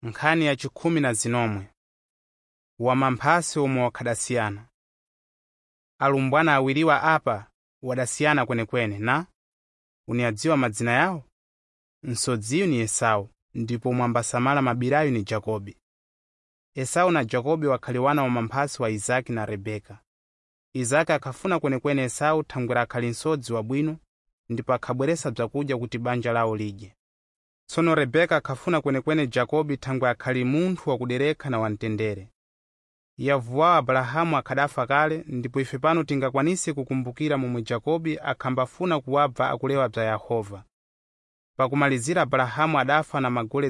Nkhani ya 10 wamamphasi omwe wakhadasiyana. Alumbwana awiriwa apa wadasiyana kwenekwene na uniyadziwa madzina yawo? Msodziyu ni Esau, ndipo mwambasamala mabirayu ni Jakobi. Esau na Jakobi wakhaliwana wamamphasi wa Izaki na Rebeka. Izaki akhafuna kwenekwene Esau thangwera akhali nsodzi wabwino, ndipo akhabweresa bzakudya kuti banja lawo lidye. Tsono Rebeka akhafuna kwenekwene Jakobi thangwe akhali munthu wakudereka na wamtendere. Yavuwawo Abrahamu akhadafa kale, ndipo ife pano tingakwanise kukumbukira momwe Jakobi akhambafuna kuwabva akulewa bza Yehova. Pakumalizira Abrahamu adafa na magole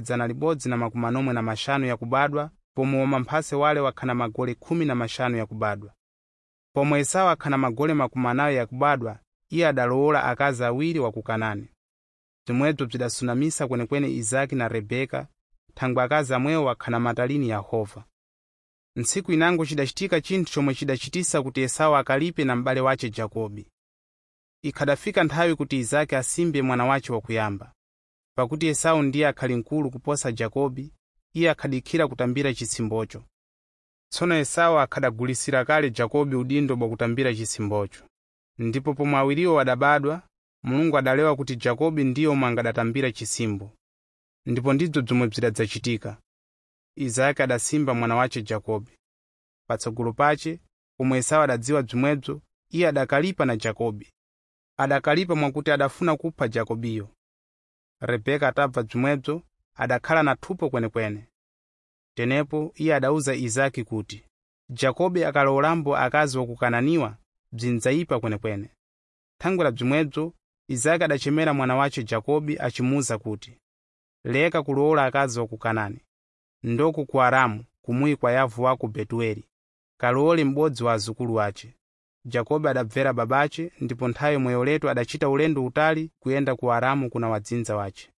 195 yakubadwa, pomwe wamamphase wale wakhana magole 15 yakubadwa. Pomwe Esau akhana magole 40 yakubadwa, iye adalowola akazi awiri wa ku Kanani. Zimwezo bzidasunamisa kwenekwene Izaki na Rebeka, thangwe akazi amwewo wakhana matalini Yehova. Ntsiku inango chidachitika chinthu chomwe chidachitisa kuti Esau akalipe na m'bale wace Jakobi. Ikhadafika nthawi kuti Izaki asimbe mwana wace wakuyamba. Pakuti Esau ndiye akhali nkulu kuposa Jakobi, iye akhadikhira kutambira chisimbocho. Tsono Esau akhadagulisira kale Jakobi udindo bwa kutambira chisimbocho. Ndipo pomwe awiriwo wadabadwa, Mulungu adalewa kuti Jakobi ndiye omwe angadatambira chisimbo. Ndipo ndizo bzomwe bzidadzachitika. Izaki adasimba mwana wace Jakobi. Patsogolo pace, pomwe Esau adadziwa bzimwedzo, iye adakalipa na Jakobi. Adakalipa mwakuti adafuna kupha Jakobiyo. Rebeka atabva bzimwedzo, adakhala na thupo kwenekwene. Tenepo iye adauza Izaki kuti, Jakobi akalowolambo akazi wakukananiwa, bzinzayipa kwenekwene. Thangwera bzimwedzo, Izaki adachemera mwana wace Jakobi achimuza kuti, leka kulowola akazi wakukanani. Ndoku ku Aramu, kumuyi kwa yavu wako Betueli, kalowole m'bodzi wa azukulu ace. Jakobi adabvera babace, ndipo nthawi yomweyo leto adachita ulendo utali kuyenda ku Aramu kuna wadzinza wace.